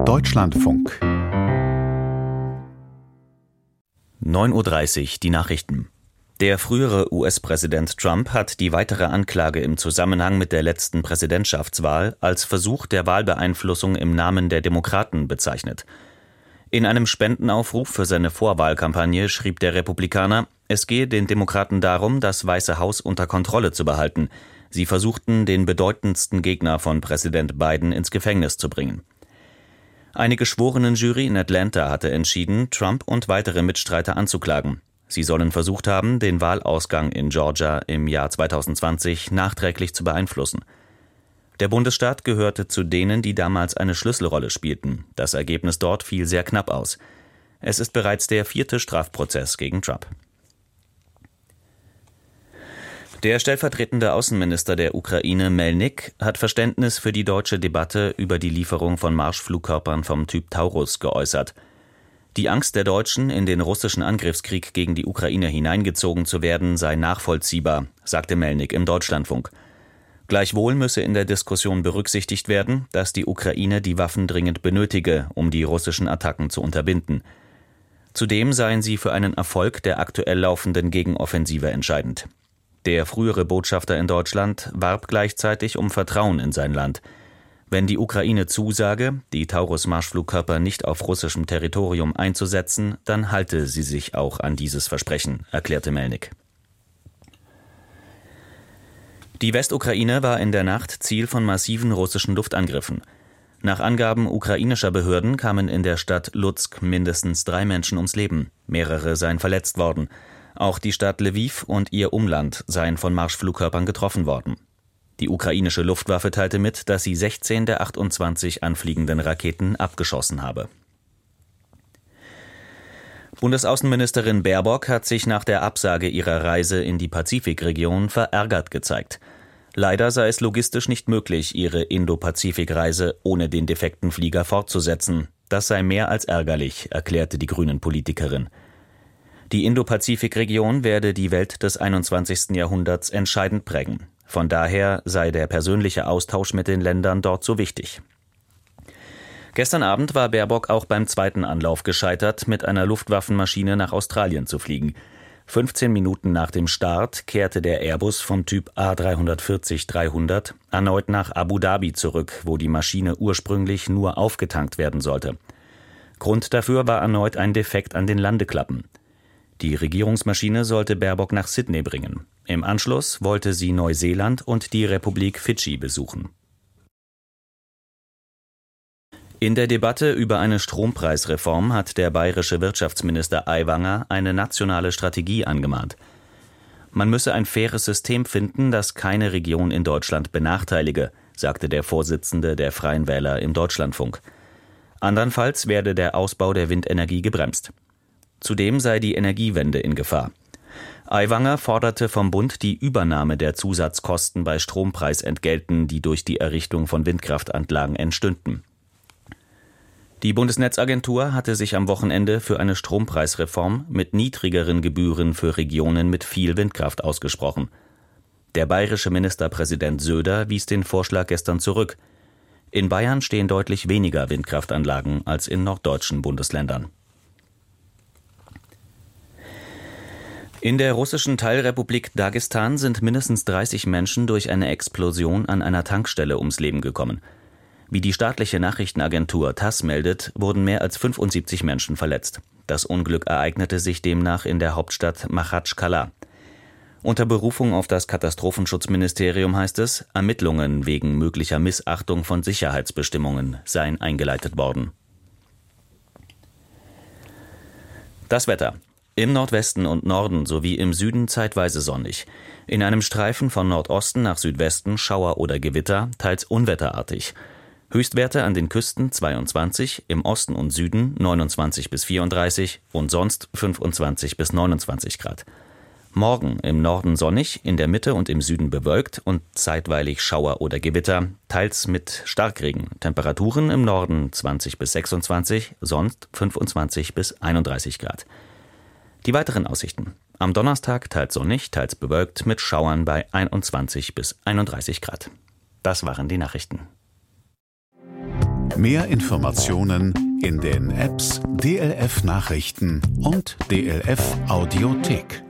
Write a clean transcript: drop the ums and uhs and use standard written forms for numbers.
Deutschlandfunk 9:30 Uhr, die Nachrichten. Der frühere US-Präsident Trump hat die weitere Anklage im Zusammenhang mit der letzten Präsidentschaftswahl als Versuch der Wahlbeeinflussung im Namen der Demokraten bezeichnet. In einem Spendenaufruf für seine Vorwahlkampagne schrieb der Republikaner, es gehe den Demokraten darum, das Weiße Haus unter Kontrolle zu behalten. Sie versuchten, den bedeutendsten Gegner von Präsident Biden ins Gefängnis zu bringen. Eine Geschworenenjury in Atlanta hatte entschieden, Trump und weitere Mitstreiter anzuklagen. Sie sollen versucht haben, den Wahlausgang in Georgia im Jahr 2020 nachträglich zu beeinflussen. Der Bundesstaat gehörte zu denen, die damals eine Schlüsselrolle spielten. Das Ergebnis dort fiel sehr knapp aus. Es ist bereits der 4. Strafprozess gegen Trump. Der stellvertretende Außenminister der Ukraine, Melnyk, hat Verständnis für die deutsche Debatte über die Lieferung von Marschflugkörpern vom Typ Taurus geäußert. Die Angst der Deutschen, in den russischen Angriffskrieg gegen die Ukraine hineingezogen zu werden, sei nachvollziehbar, sagte Melnyk im Deutschlandfunk. Gleichwohl müsse in der Diskussion berücksichtigt werden, dass die Ukraine die Waffen dringend benötige, um die russischen Attacken zu unterbinden. Zudem seien sie für einen Erfolg der aktuell laufenden Gegenoffensive entscheidend. Der frühere Botschafter in Deutschland warb gleichzeitig um Vertrauen in sein Land. Wenn die Ukraine zusage, die Taurus-Marschflugkörper nicht auf russischem Territorium einzusetzen, dann halte sie sich auch an dieses Versprechen, erklärte Melnyk. Die Westukraine war in der Nacht Ziel von massiven russischen Luftangriffen. Nach Angaben ukrainischer Behörden kamen in der Stadt Lutsk mindestens 3 Menschen ums Leben. Mehrere seien verletzt worden. Auch die Stadt Lwiw und ihr Umland seien von Marschflugkörpern getroffen worden. Die ukrainische Luftwaffe teilte mit, dass sie 16 der 28 anfliegenden Raketen abgeschossen habe. Bundesaußenministerin Baerbock hat sich nach der Absage ihrer Reise in die Pazifikregion verärgert gezeigt. Leider sei es logistisch nicht möglich, ihre Indo-Pazifik-Reise ohne den defekten Flieger fortzusetzen. Das sei mehr als ärgerlich, erklärte die Grünen-Politikerin. Die Indo-Pazifik-Region werde die Welt des 21. Jahrhunderts entscheidend prägen. Von daher sei der persönliche Austausch mit den Ländern dort so wichtig. Gestern Abend war Baerbock auch beim zweiten Anlauf gescheitert, mit einer Luftwaffenmaschine nach Australien zu fliegen. 15 Minuten nach dem Start kehrte der Airbus vom Typ A340-300 erneut nach Abu Dhabi zurück, wo die Maschine ursprünglich nur aufgetankt werden sollte. Grund dafür war erneut ein Defekt an den Landeklappen. Die Regierungsmaschine sollte Baerbock nach Sydney bringen. Im Anschluss wollte sie Neuseeland und die Republik Fidschi besuchen. In der Debatte über eine Strompreisreform hat der bayerische Wirtschaftsminister Aiwanger eine nationale Strategie angemahnt. Man müsse ein faires System finden, das keine Region in Deutschland benachteilige, sagte der Vorsitzende der Freien Wähler im Deutschlandfunk. Andernfalls werde der Ausbau der Windenergie gebremst. Zudem sei die Energiewende in Gefahr. Aiwanger forderte vom Bund die Übernahme der Zusatzkosten bei Strompreisentgelten, die durch die Errichtung von Windkraftanlagen entstünden. Die Bundesnetzagentur hatte sich am Wochenende für eine Strompreisreform mit niedrigeren Gebühren für Regionen mit viel Windkraft ausgesprochen. Der bayerische Ministerpräsident Söder wies den Vorschlag gestern zurück. In Bayern stehen deutlich weniger Windkraftanlagen als in norddeutschen Bundesländern. In der russischen Teilrepublik Dagestan sind mindestens 30 Menschen durch eine Explosion an einer Tankstelle ums Leben gekommen. Wie die staatliche Nachrichtenagentur TASS meldet, wurden mehr als 75 Menschen verletzt. Das Unglück ereignete sich demnach in der Hauptstadt Machatschkala. Unter Berufung auf das Katastrophenschutzministerium heißt es, Ermittlungen wegen möglicher Missachtung von Sicherheitsbestimmungen seien eingeleitet worden. Das Wetter. Im Nordwesten und Norden sowie im Süden zeitweise sonnig. In einem Streifen von Nordosten nach Südwesten Schauer oder Gewitter, teils unwetterartig. Höchstwerte an den Küsten 22, im Osten und Süden 29 bis 34 und sonst 25 bis 29 Grad. Morgen im Norden sonnig, in der Mitte und im Süden bewölkt und zeitweilig Schauer oder Gewitter, teils mit Starkregen. Temperaturen im Norden 20 bis 26, sonst 25 bis 31 Grad. Die weiteren Aussichten. Am Donnerstag teils sonnig, teils bewölkt mit Schauern bei 21 bis 31 Grad. Das waren die Nachrichten. Mehr Informationen in den Apps DLF Nachrichten und DLF Audiothek.